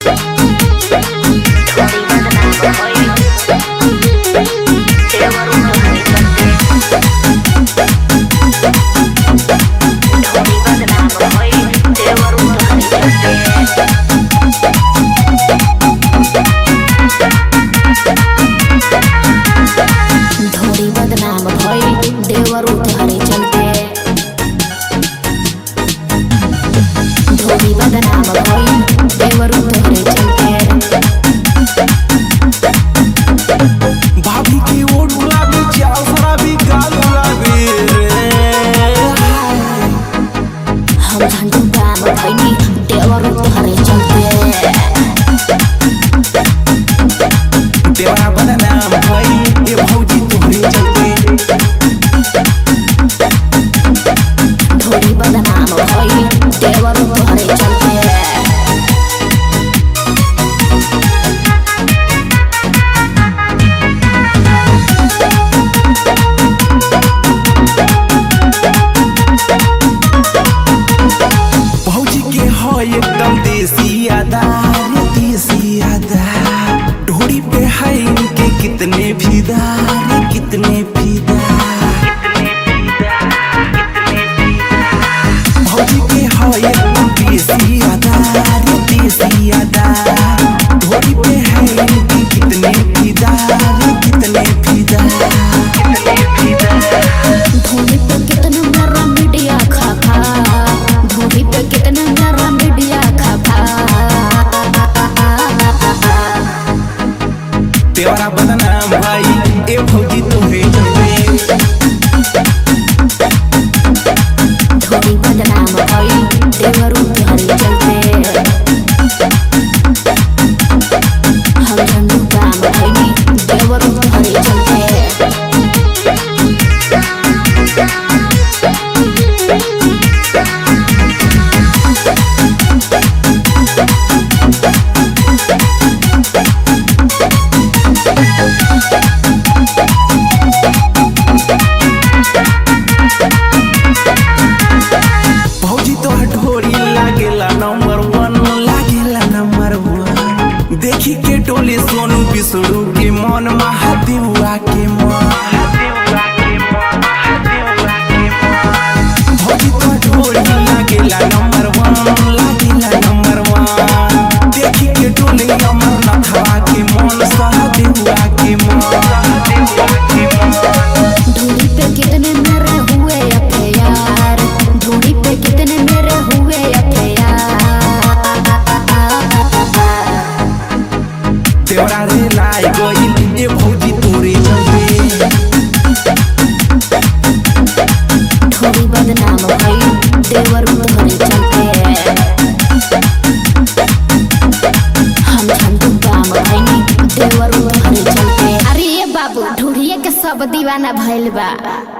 एकदम देसी अदा ढोड़ी पे है इनके कितने फिदा रे कितने फिदा भौजी के है एकदम देसी अदा ढोड़ी पे है इनके कितने फिदा रे कितने फिदा ढोली पे कितना मेरा मीडिया खा ढोली पे कितना मेरा मीडिया खा तेरा बदनाम भाई ए भौजी तोहे चलते ढोली बदनाम भाई देवरू तुहरे चलते हम झंडू काम भाई देवरू तुहरे चलते भौजी तो ढोरी लागेला नंबर 1 देखी के टोले सोनू बिसड़ू के मन महादेवा के मन भौजी तो ढोरी लागेला नंबर 1 देखी के टोले अमरनाथवा के मन सहदेवा के मन ढोली पे कितने मेरे हुए अफेयार ढोली पे कितने मेरे हुए अफेयार तेरा रे लाई गइल ए भौजी तोरे चलते ढोली बदनाम भाई देवरू तुहरे चलते हम झंडू काम भाई देवरू तुहरे चलते अरे ये बाबू ढोलिया के सब दीवाना भइल बा।